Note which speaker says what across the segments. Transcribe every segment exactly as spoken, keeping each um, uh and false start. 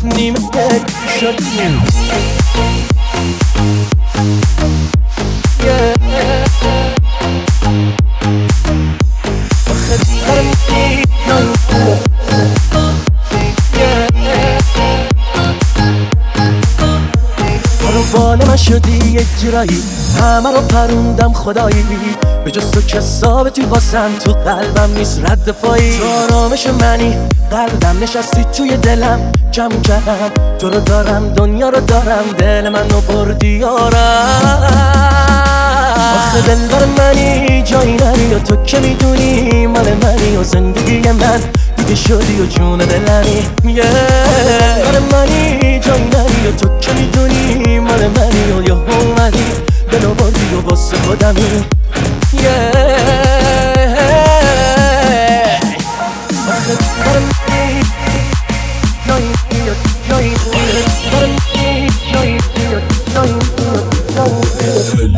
Speaker 1: نیمه شدی بال من شدی یک جرایی، همه رو پروندم خدایی، به جز تو که ثابتی واسم تو قلبم نیست رد پایی. تو آرامش منی، قلبم نشستی توی دلم، کم کردم تو رو دارم، دنیا رو دارم، دل منو بردی یارم. آخه دلبر منی، جایی نری و تو که میدونی مال منی و زندگی من دیگه شدی و جون دلمی. دلبر منی، جایی نری و تو که میدونی مال منی و یا اومدی دلو بردی و واسه خودمی. آخه دلبر منی، جایی نری و جایی نری دلبر منی، جایی نری و جایی نری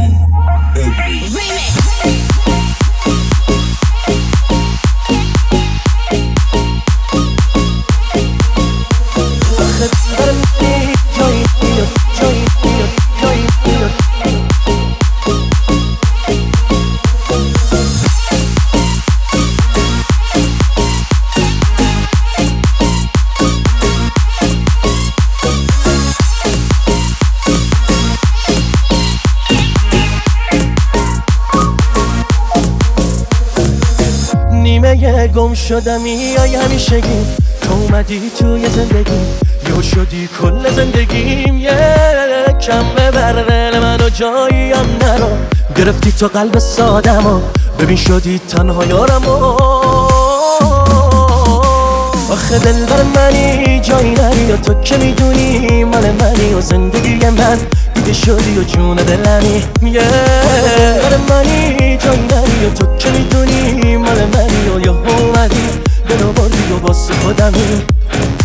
Speaker 1: نیمه گم شدمی یا همیشگی، تو اومدی توی زندگی یو شدی کل زندگیم. یکم ببر دل منو جاییم نرو، گرفتی تو قلب سادمو، ببین شدی تنها یارمو. آخه دلبر منی، جایی نری و تو که میدونی مال منی و زندگی من دیگه شدی و جون دلمی. دلبر منی، جایی نری و تو که میدونی مال منی و یا اومدی دلو بردی و واسه خودمی.